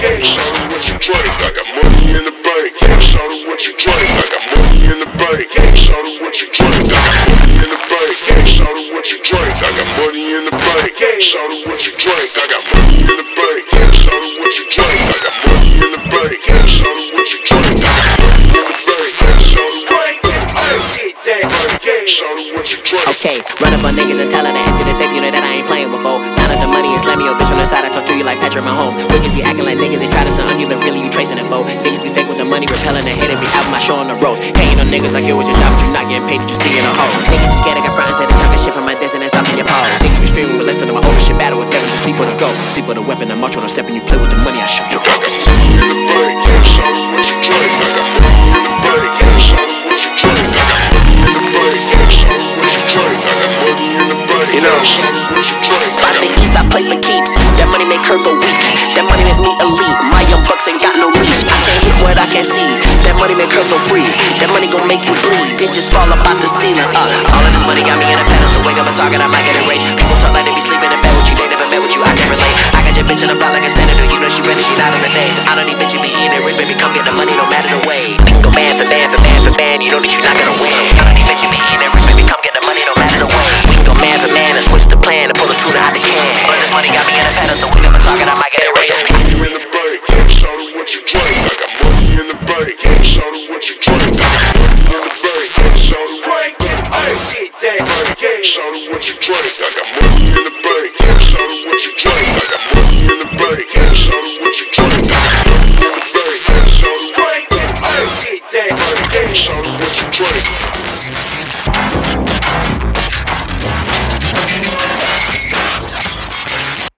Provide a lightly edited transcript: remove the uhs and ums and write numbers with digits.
Shawty, what you drink? I got money in the bank. Shawty, what you drink? I got money in the bank. Shawty, what you drink? I got money in the bank. Shawty, what you drink? I got money in the bank. Shawty, what you drink? I got money in the bank. Shawty, what you drink? I got money in the bank. Shawty, what you drink? I got money in the bank. Okay, run up on niggas and tell her to enter the safe unit that I ain't playing with, foe. Count up the money and slam me your bitch from the side. I talk to you like Patrick Mahomes. Niggas be acting like niggas, they try to stun on you, but really you tracing it, foe. Niggas be fake with the money, repelling the hate and be out my show on the roads. Hating on niggas like it was your job, but you not getting paid, you just being a hoe. Niggas be scared, I got front and said they talking shit from my distance and stopping your pause. Niggas be streaming, but listen to my older shit, battle with devils, sleep for the go. Sleep with a weapon, I'm march on a step and you play with the money, I shoot your house. You know, by the east, I play for keeps. That money make her go weak. That money make me elite. My young bucks ain't got no leash. I can't hit what I can't see. That money make her go free. That money gon' make you bleed. Bitches fall up out the ceiling. All of this money got me in a pedestal. Wake up and target, I might get enraged. People talk like they be sleeping in bed with you. They never met with you, I can relate. I got your bitch in the block like a senator. You know she ready, she not on the stage. I don't need bitches be eating it rich, baby. Come get the money, no matter the way. We can go band for band for band for band. You know that you not gonna win. I don't need bitches be eating it rich, baby. Come get the money, no matter the way. We can go man for man and switch the plan and pull the tuna out the can. All of this money got me in a pedestal. Wake up and target, I might